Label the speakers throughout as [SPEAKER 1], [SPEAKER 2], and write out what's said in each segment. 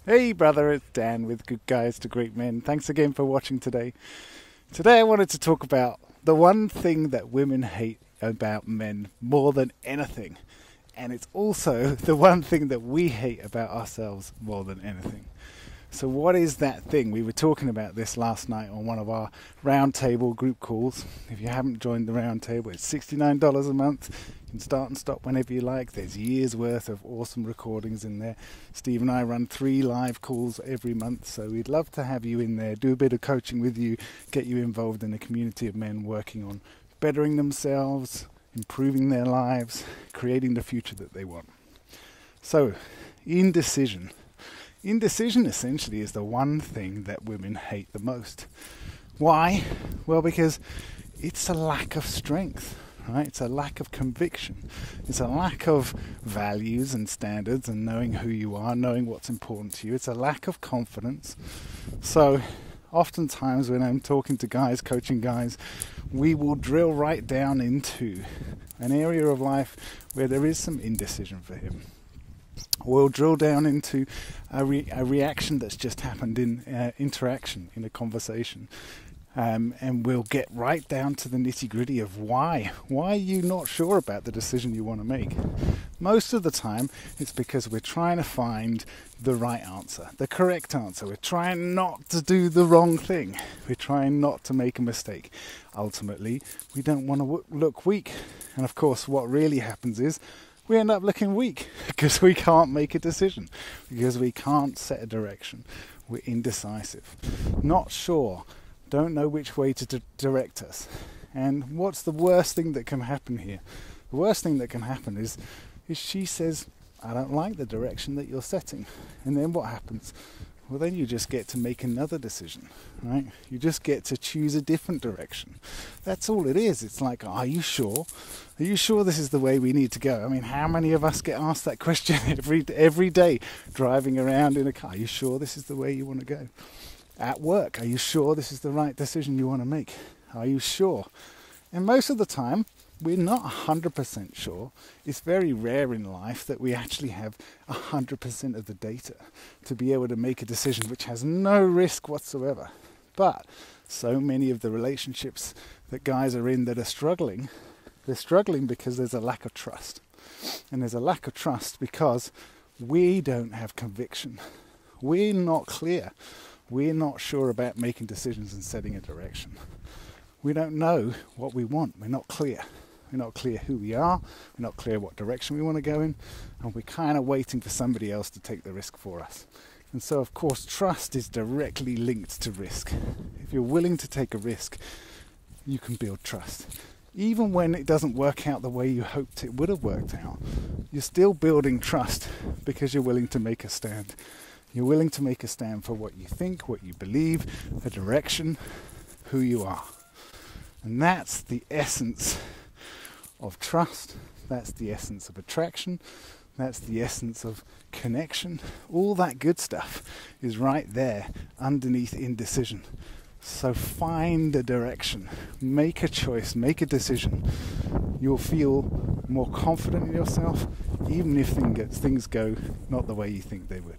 [SPEAKER 1] Hey brother, it's Dan with Good Guys to Great Men. Thanks again for watching today. Today I wanted to talk about the one thing that women hate about men more than anything. And it's also the one thing that we hate about ourselves more than anything. So what is that thing? We were talking about this last night on one of our roundtable group calls. If you haven't joined the roundtable, it's $69 a month. You can start and stop whenever you like. There's years worth of awesome recordings in there. Steve and I run 3 live calls every month, so we'd love to have you in there, do a bit of coaching with you, get you involved in a community of men working on bettering themselves, improving their lives, creating the future that they want. So, indecision. Indecision essentially is the one thing that women hate the most. Why? Well, because it's a lack of strength, right? It's a lack of conviction. It's a lack of values and standards and knowing who you are, knowing what's important to you. It's a lack of confidence. So oftentimes when I'm talking to guys, coaching guys, we will drill right down into an area of life where there is some indecision for him. We'll drill down into a reaction that's just happened in interaction, in a conversation. And we'll get right down to the nitty-gritty of why. Why are you not sure about the decision you want to make? Most of the time, it's because we're trying to find the right answer, the correct answer. We're trying not to do the wrong thing. We're trying not to make a mistake. Ultimately, we don't want to look weak. And of course, what really happens is we end up looking weak because we can't make a decision, because we can't set a direction. We're indecisive, not sure, don't know which way to direct us. And what's the worst thing that can happen here? The worst thing that can happen is she says, I don't like the direction that you're setting. And then what happens? Well, then you just get to make another decision, right? You just get to choose a different direction. That's all it is. It's like, are you sure? Are you sure this is the way we need to go? I mean, how many of us get asked that question every day driving around in a car? Are you sure this is the way you want to go? At work, are you sure this is the right decision you want to make? Are you sure? And most of the time, we're not 100% sure. It's very rare in life that we actually have 100% of the data to be able to make a decision which has no risk whatsoever. But so many of the relationships that guys are in that are struggling, they're struggling because there's a lack of trust. And there's a lack of trust because we don't have conviction. We're not clear. We're not sure about making decisions and setting a direction. We don't know what we want. We're not clear. We're not clear who we are. We're not clear what direction we want to go in. And we're kind of waiting for somebody else to take the risk for us. And so, of course, trust is directly linked to risk. If you're willing to take a risk, you can build trust. Even when it doesn't work out the way you hoped it would have worked out, you're still building trust because you're willing to make a stand. You're willing to make a stand for what you think, what you believe, a direction, who you are. And that's the essence of trust. That's the essence of attraction. That's the essence of connection. All that good stuff is right there underneath indecision. So find a direction, make a choice, make a decision. You'll feel more confident in yourself, even if things go not the way you think they would.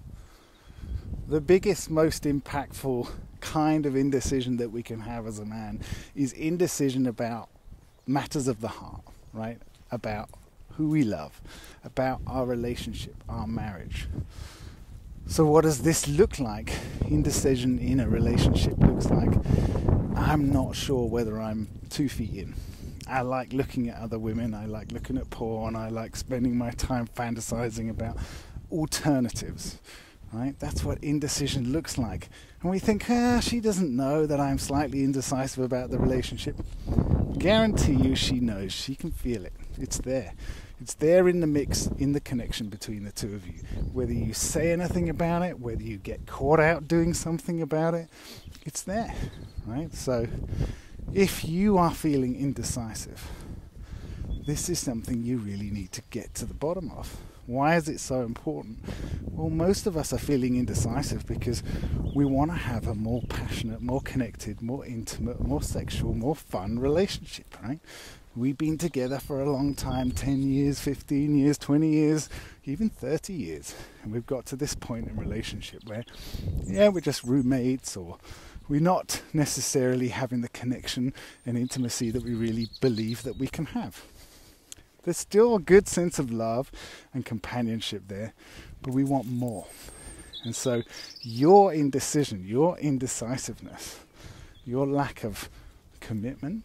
[SPEAKER 1] The biggest, most impactful kind of indecision that we can have as a man is indecision about matters of the heart, right? About who we love, about our relationship, our marriage. So what does this look like? Indecision in a relationship looks like, I'm not sure whether I'm 2 feet in. I like looking at other women, I like looking at porn, I like spending my time fantasizing about alternatives. Right? That's what indecision looks like. And we think, she doesn't know that I'm slightly indecisive about the relationship. Guarantee you she knows. She can feel it. It's there. It's there in the mix, in the connection between the two of you. Whether you say anything about it, whether you get caught out doing something about it, it's there. Right? So if you are feeling indecisive, this is something you really need to get to the bottom of. Why is it so important? Well, most of us are feeling indecisive because we want to have a more passionate, more connected, more intimate, more sexual, more fun relationship, right? We've been together for a long time, 10 years, 15 years, 20 years, even 30 years. And we've got to this point in relationship where, yeah, we're just roommates, or we're not necessarily having the connection and intimacy that we really believe that we can have. There's still a good sense of love and companionship there, but we want more. And so your indecision, your indecisiveness, your lack of commitment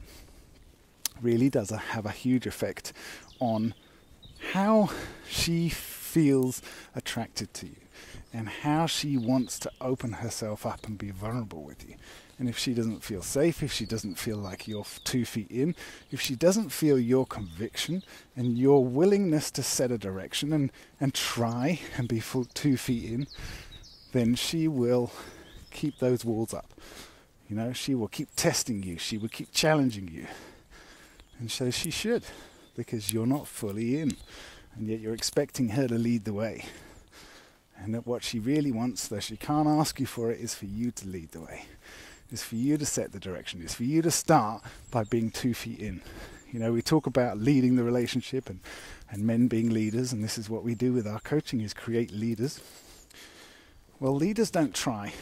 [SPEAKER 1] really does have a huge effect on how she feels attracted to you and how she wants to open herself up and be vulnerable with you. And if she doesn't feel safe, if she doesn't feel like you're 2 feet in, if she doesn't feel your conviction and your willingness to set a direction and try and be 2 feet in, then she will keep those walls up. You know, she will keep testing you. She will keep challenging you. And so she should, because you're not fully in. And yet you're expecting her to lead the way. And that what she really wants, though she can't ask you for it, is for you to lead the way. Is for you to set the direction. Is for you to start by being 2 feet in. You know, we talk about leading the relationship and men being leaders, and this is what we do with our coaching, is create leaders. Well, leaders don't try.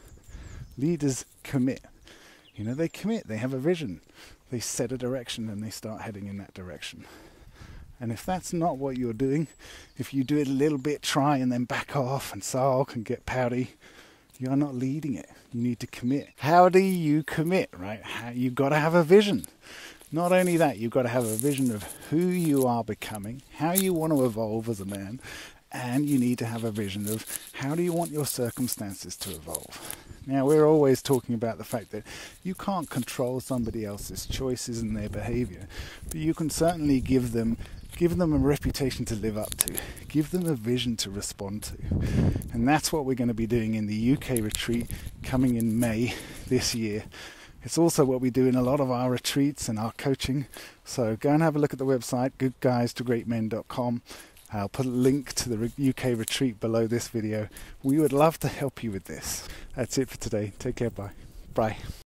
[SPEAKER 1] Leaders commit. You know, they commit. They have a vision. They set a direction and they start heading in that direction. And if that's not what you're doing, if you do it a little bit, try and then back off and sulk and get pouty, you're not leading it. You need to commit. How do you commit, right? You've got to have a vision. Not only that, you've got to have a vision of who you are becoming, how you want to evolve as a man, and you need to have a vision of how do you want your circumstances to evolve. Now, we're always talking about the fact that you can't control somebody else's choices and their behavior, but you can certainly give them a reputation to live up to, give them a vision to respond to. And that's what we're going to be doing in the UK retreat coming in May this year. It's also what we do in a lot of our retreats and our coaching. So go and have a look at the website, goodguystogreatmen.com. I'll put a link to the UK retreat below this video. We would love to help you with this. That's it for today. Take care. Bye. Bye.